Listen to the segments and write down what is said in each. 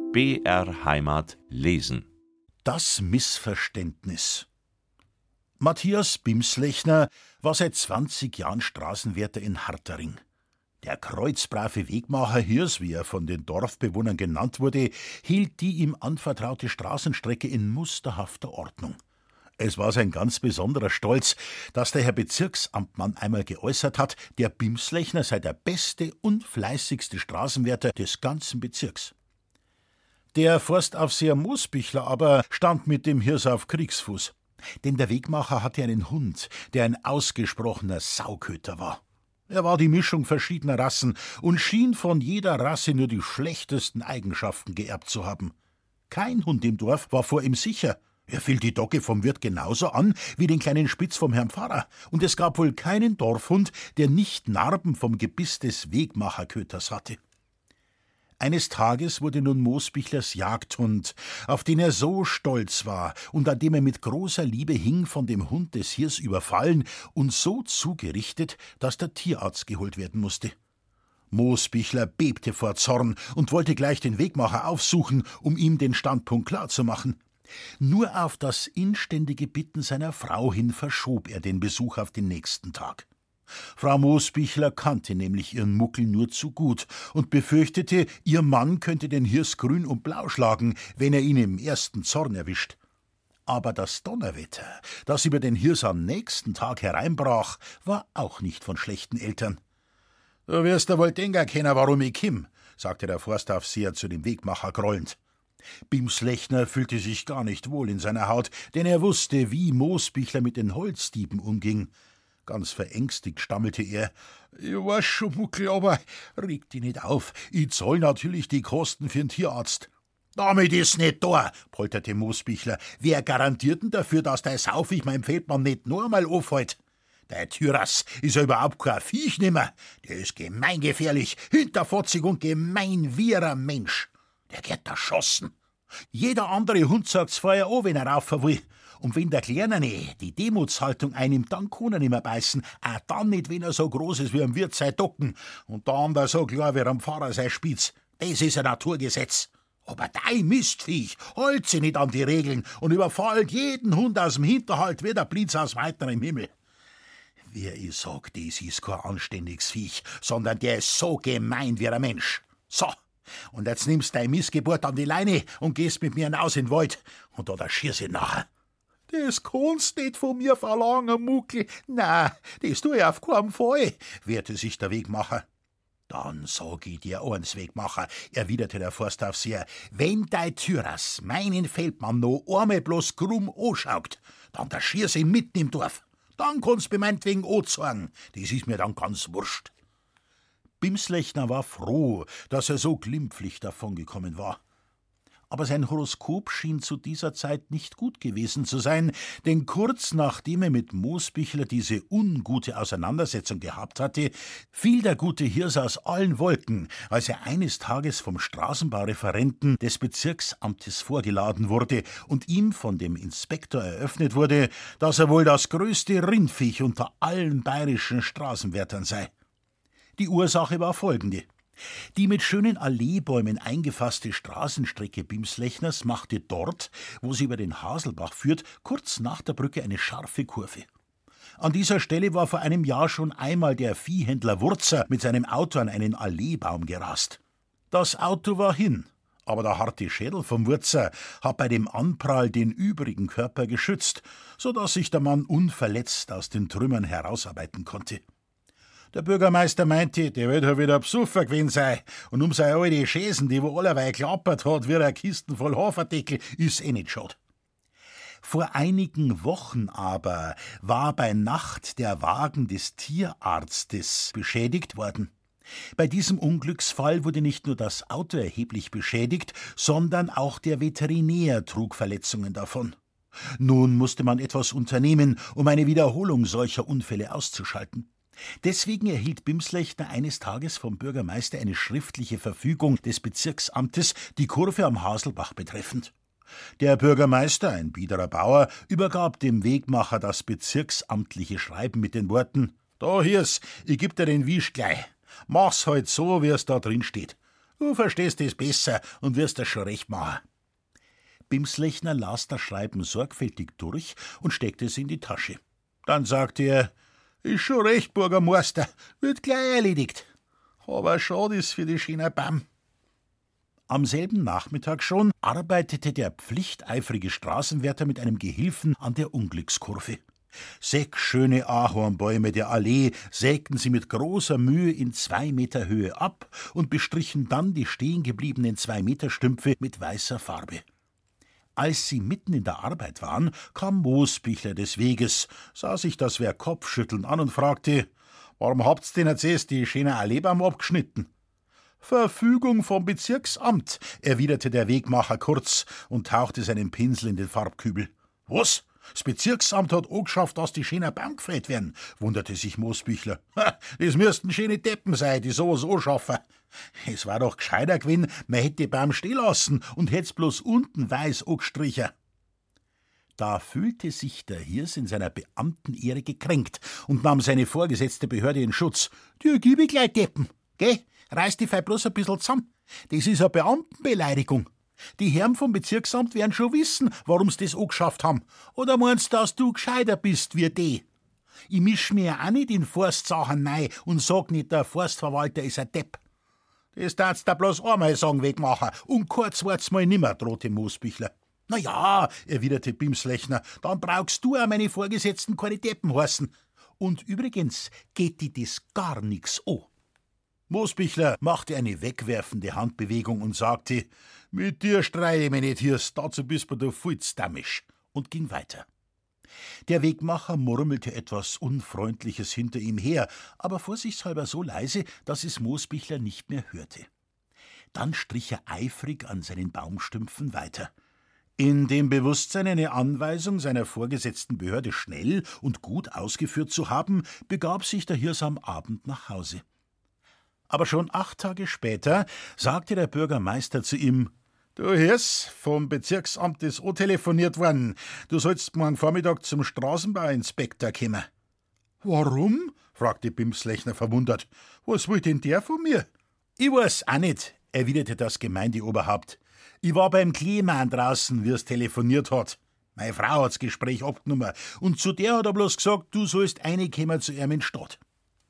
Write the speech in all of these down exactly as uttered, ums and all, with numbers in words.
B R Heimat lesen. Das Missverständnis. Matthias Bimslechner war seit zwanzig Jahren Straßenwärter in Hartering. Der kreuzbrave Wegmacher Hirs, wie er von den Dorfbewohnern genannt wurde, hielt die ihm anvertraute Straßenstrecke in musterhafter Ordnung. Es war sein ganz besonderer Stolz, dass der Herr Bezirksamtmann einmal geäußert hat, der Bimslechner sei der beste und fleißigste Straßenwärter des ganzen Bezirks. Der Forstaufseher Moosbichler aber stand mit dem Hirs auf Kriegsfuß. Denn der Wegmacher hatte einen Hund, der ein ausgesprochener Sauköter war. Er war die Mischung verschiedener Rassen und schien von jeder Rasse nur die schlechtesten Eigenschaften geerbt zu haben. Kein Hund im Dorf war vor ihm sicher. Er fiel die Dogge vom Wirt genauso an wie den kleinen Spitz vom Herrn Pfarrer. Und es gab wohl keinen Dorfhund, der nicht Narben vom Gebiss des Wegmacherköters hatte. Eines Tages wurde nun Moosbichlers Jagdhund, auf den er so stolz war und an dem er mit großer Liebe hing, von dem Hund des Hirs überfallen und so zugerichtet, dass der Tierarzt geholt werden musste. Moosbichler bebte vor Zorn und wollte gleich den Wegmacher aufsuchen, um ihm den Standpunkt klarzumachen. Nur auf das inständige Bitten seiner Frau hin verschob er den Besuch auf den nächsten Tag. Frau Moosbichler kannte nämlich ihren Muckel nur zu gut und befürchtete, ihr Mann könnte den Hirs grün und blau schlagen, wenn er ihn im ersten Zorn erwischt. Aber das Donnerwetter, das über den Hirs am nächsten Tag hereinbrach, war auch nicht von schlechten Eltern. »Du wirst ja wohl denken können, warum ich komm«, sagte der Forstaufseher zu dem Wegmacher grollend. Bimslechner fühlte sich gar nicht wohl in seiner Haut, denn er wusste, wie Moosbichler mit den Holzdieben umging. Ganz verängstigt stammelte er. »Ich weiß schon, Muckel, aber reg dich nicht auf. Ich zahl natürlich die Kosten für den Tierarzt.« »Damit ist nicht da«, polterte Moosbichler. »Wer garantiert denn dafür, dass der Saufig meinem Feldmann nicht nur einmal aufhält? Der Tyrass ist ja überhaupt kein Viech nimmer. Der ist gemeingefährlich, hinterfotzig und gemein wie ein Mensch. Der geht erschossen. Jeder andere Hund sagt's vorher an, wenn er rauf will. Und wenn der Kleine die Demutshaltung einnimmt, dann kann er nicht mehr beißen. Auch dann nicht, wenn er so groß ist wie ein Wirt sein Docken. Und der andere so klar wie am Pfarrer sein Spitz. Das ist ein Naturgesetz. Aber dein Mistviech hält sich nicht an die Regeln und überfällt jeden Hund aus dem Hinterhalt wie der Blitz aus weiterem Himmel. Wie ich sag, das ist kein anständiges Viech, sondern der ist so gemein wie ein Mensch. So. Und jetzt nimmst dein Missgeburt an die Leine und gehst mit mir hinaus in den Wald. Und da schieß ich nachher. »Das kannst nicht von mir verlangen, Muckel. Na, das tu ich auf keinen Fall«, wehrte sich der Wegmacher. »Dann sag ich dir eins, Wegmacher«, erwiderte der Forstaufseher, »wenn dein Tyrass meinen Feldmann noch einmal bloß krumm anschaut, dann da schieß ich mitten im Dorf. Dann kannst du meinetwegen anzeigen. Das ist mir dann ganz wurscht.« Bimslechner war froh, dass er so glimpflich davongekommen war. Aber sein Horoskop schien zu dieser Zeit nicht gut gewesen zu sein, denn kurz nachdem er mit Moosbichler diese ungute Auseinandersetzung gehabt hatte, fiel der gute Hirs aus allen Wolken, als er eines Tages vom Straßenbaureferenten des Bezirksamtes vorgeladen wurde und ihm von dem Inspektor eröffnet wurde, dass er wohl das größte Rindviech unter allen bayerischen Straßenwärtern sei. Die Ursache war folgende. Die mit schönen Alleebäumen eingefasste Straßenstrecke Bimslechners machte dort, wo sie über den Haselbach führt, kurz nach der Brücke eine scharfe Kurve. An dieser Stelle war vor einem Jahr schon einmal der Viehhändler Wurzer mit seinem Auto an einen Alleebaum gerast. Das Auto war hin, aber der harte Schädel vom Wurzer hat bei dem Anprall den übrigen Körper geschützt, so dass sich der Mann unverletzt aus den Trümmern herausarbeiten konnte. Der Bürgermeister meinte, der wird ja wieder besoffen gewesen sein und um seine alte Schäsen, die wo allerweil klappert hat, wie eine Kisten voll Haferdeckel, ist eh nicht schad. Vor einigen Wochen aber war bei Nacht der Wagen des Tierarztes beschädigt worden. Bei diesem Unglücksfall wurde nicht nur das Auto erheblich beschädigt, sondern auch der Veterinär trug Verletzungen davon. Nun musste man etwas unternehmen, um eine Wiederholung solcher Unfälle auszuschalten. Deswegen erhielt Bimslechner eines Tages vom Bürgermeister eine schriftliche Verfügung des Bezirksamtes, die Kurve am Haselbach betreffend. Der Bürgermeister, ein biederer Bauer, übergab dem Wegmacher das bezirksamtliche Schreiben mit den Worten: »Da, Hirs, ich geb dir den Wisch gleich. Mach's halt so, wie es da drin steht. Du verstehst es besser und wirst das schon recht machen. Bimslechner las das Schreiben sorgfältig durch und steckte es in die Tasche. Dann sagte er, ist schon recht, Bürgermeister, wird gleich erledigt. Aber schade ist für die schöne Baum. Am selben Nachmittag schon arbeitete der pflichteifrige Straßenwärter mit einem Gehilfen an der Unglückskurve. Sechs schöne Ahornbäume der Allee sägten sie mit großer Mühe in zwei Meter Höhe ab und bestrichen dann die stehengebliebenen Zwei-Meter-Stümpfe mit weißer Farbe. Als sie mitten in der Arbeit waren, kam Moosbichler des Weges, sah sich das Werk kopfschüttelnd an und fragte, »Warum habt's denn jetzt erst die schöne Alleebaum abgeschnitten?« »Verfügung vom Bezirksamt«, erwiderte der Wegmacher kurz und tauchte seinen Pinsel in den Farbkübel. »Was? Das Bezirksamt hat angeschafft, dass die schöner Baum gefällt werden«, wunderte sich Moosbichler. »Das müssten schöne Deppen sein, die sowas anschaffen. Es war doch gescheiter gewesen, man hätte den Baum stehen lassen und hätt's bloß unten weiß angestrichen.« Da fühlte sich der Hirs in seiner Beamtenehre gekränkt und nahm seine vorgesetzte Behörde in Schutz. »Dir gib ich gleich Deppen, geh, reiß die Fei bloß ein bisschen zusammen. Das ist eine Beamtenbeleidigung. Die Herren vom Bezirksamt werden schon wissen, warum sie das angeschafft haben. Oder meinst du, dass du gescheiter bist wie die? Ich misch mir ja auch nicht in Forstsachen rein und sag nicht, der Forstverwalter ist ein Depp. Das darfst du bloß einmal sagen, Wegmacher, und kurz wart's mal nimmer«, drohte Moosbichler. »Na ja«, erwiderte Bimslechner, »dann brauchst du auch meine Vorgesetzten keine Deppen heißen. Und übrigens geht die das gar nix an.« Moosbichler machte eine wegwerfende Handbewegung und sagte, »Mit dir streite ich mich nicht, Hirs, dazu bist du viel zu damisch«, und ging weiter. Der Wegmacher murmelte etwas Unfreundliches hinter ihm her, aber vorsichtshalber so leise, dass es Moosbichler nicht mehr hörte. Dann strich er eifrig an seinen Baumstümpfen weiter. In dem Bewusstsein, eine Anweisung seiner vorgesetzten Behörde schnell und gut ausgeführt zu haben, begab sich der Hirs am Abend nach Hause. Aber schon acht Tage später sagte der Bürgermeister zu ihm, »Du Hirs, vom Bezirksamt ist auch telefoniert worden. Du sollst morgen Vormittag zum Straßenbauinspektor kommen.« »Warum?« fragte Bimslechner verwundert. »Was will denn der von mir?« »Ich weiß auch nicht«, erwiderte das Gemeindeoberhaupt. »Ich war beim Kleemann draußen, wie es telefoniert hat. Meine Frau hat's Gespräch abgenommen und zu der hat er bloß gesagt, du sollst reinkommen zu ihm in die Stadt.«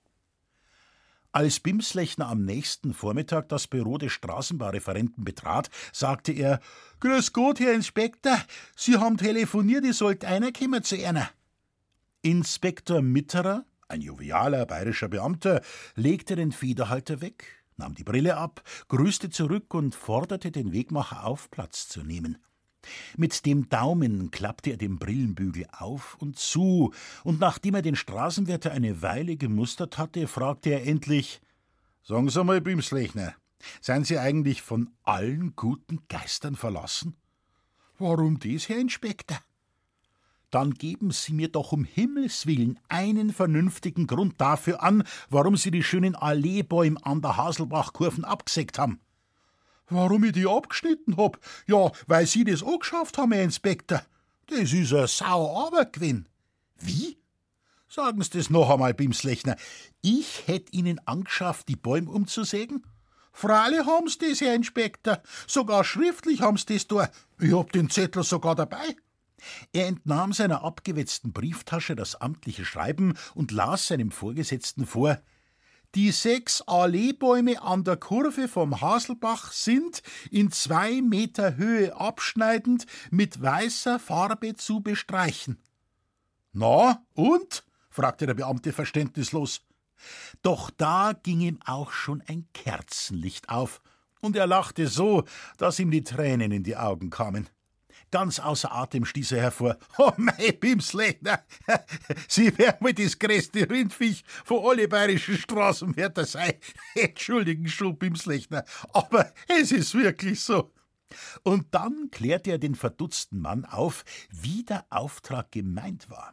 Als Bimslechner am nächsten Vormittag das Büro des Straßenbaureferenten betrat, sagte er, »Grüß Gott, Herr Inspektor, Sie haben telefoniert, ich sollte einer kommen zu einer.« Inspektor Mitterer, ein jovialer bayerischer Beamter, legte den Federhalter weg, nahm die Brille ab, grüßte zurück und forderte den Wegmacher auf, Platz zu nehmen. Mit dem Daumen klappte er den Brillenbügel auf und zu, und nachdem er den Straßenwärter eine Weile gemustert hatte, fragte er endlich, »Sagen Sie mal, Bimslechner, seien Sie eigentlich von allen guten Geistern verlassen?« »Warum das, Herr Inspektor?« »Dann geben Sie mir doch um Himmels willen einen vernünftigen Grund dafür an, warum Sie die schönen Alleebäume an der Haselbachkurven abgesägt haben.« »Warum ich die abgeschnitten hab? Ja, weil Sie das angeschafft haben, Herr Inspektor. Das ist eine Sauarbeit gewesen.« »Wie?« »Sagen Sie das noch einmal, Bimslechner. Ich hätt Ihnen angeschafft, die Bäume umzusägen?« »Freilich haben Sie das, Herr Inspektor. Sogar schriftlich haben Sie das da. Ich hab den Zettel sogar dabei.« Er entnahm seiner abgewetzten Brieftasche das amtliche Schreiben und las seinem Vorgesetzten vor, »Die sechs Alleebäume an der Kurve vom Haselbach sind in zwei Meter Höhe abschneidend mit weißer Farbe zu bestreichen.« »Na, und?« fragte der Beamte verständnislos. Doch da ging ihm auch schon ein Kerzenlicht auf, und er lachte so, dass ihm die Tränen in die Augen kamen. Ganz außer Atem stieß er hervor. »Oh, mei, Bimslechner, Sie werden wohl das größte Rindviech von alle bayerischen Straßenwärter sein. Entschuldigen schon, Bimslechner, aber es ist wirklich so.« Und dann klärte er den verdutzten Mann auf, wie der Auftrag gemeint war.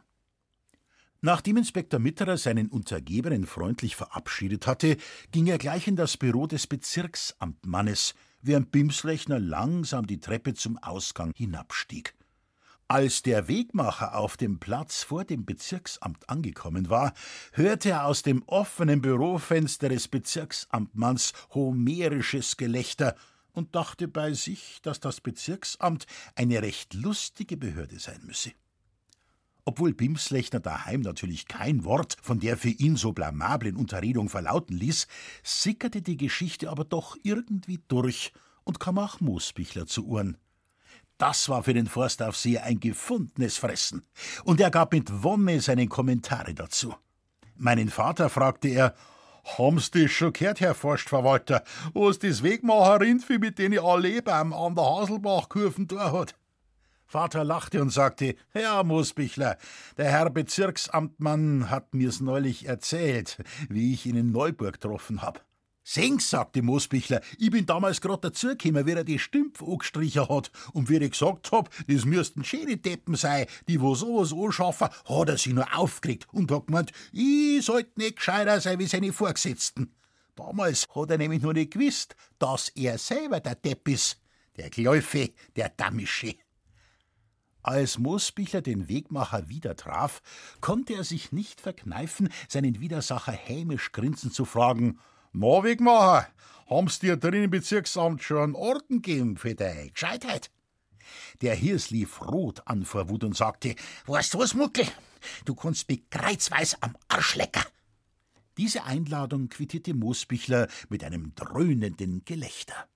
Nachdem Inspektor Mitterer seinen Untergebenen freundlich verabschiedet hatte, ging er gleich in das Büro des Bezirksamtmannes, während Bimslechner langsam die Treppe zum Ausgang hinabstieg. Als der Wegmacher auf dem Platz vor dem Bezirksamt angekommen war, hörte er aus dem offenen Bürofenster des Bezirksamtmanns homerisches Gelächter und dachte bei sich, dass das Bezirksamt eine recht lustige Behörde sein müsse. Obwohl Bimslechner daheim natürlich kein Wort von der für ihn so blamablen Unterredung verlauten ließ, sickerte die Geschichte aber doch irgendwie durch und kam auch Moosbichler zu Ohren. Das war für den Forstaufseher ein gefundenes Fressen, und er gab mit Wonne seine Kommentare dazu. Meinen Vater fragte er: »Haben's das schon gehört, Herr Forstverwalter, was das Wegmacher-Rindvieh mit denen Alleebaum an der Haselbachkurven da hat?« Vater lachte und sagte: »Ja, Moosbichler, der Herr Bezirksamtmann hat mir's neulich erzählt, wie ich ihn in Neuburg getroffen hab.« »Sengs«, sagte Moosbichler, »ich bin damals grad dazugekommen, wie er die Stümpf angestrichen hat, und wie ich gesagt hab, das müssten schöne Deppen sein, die wo sowas anschaffen, hat er sich nur aufgeregt und hat gemeint, ich sollte nicht gescheiter sein wie seine Vorgesetzten. Damals hat er nämlich noch nicht gewusst, dass er selber der Depp ist, der Gläufe, der Damische.« Als Moosbichler den Wegmacher wieder traf, konnte er sich nicht verkneifen, seinen Widersacher hämisch grinsend zu fragen: »Na, Wegmacher, haben's dir drin im Bezirksamt schon einen Orden gegeben für deine Gescheitheit?« Der Hirs lief rot an vor Wut und sagte: »Weißt du was, Muckel? Du kannst mich kreuzweis am Arsch lecken.« Diese Einladung quittierte Moosbichler mit einem dröhnenden Gelächter.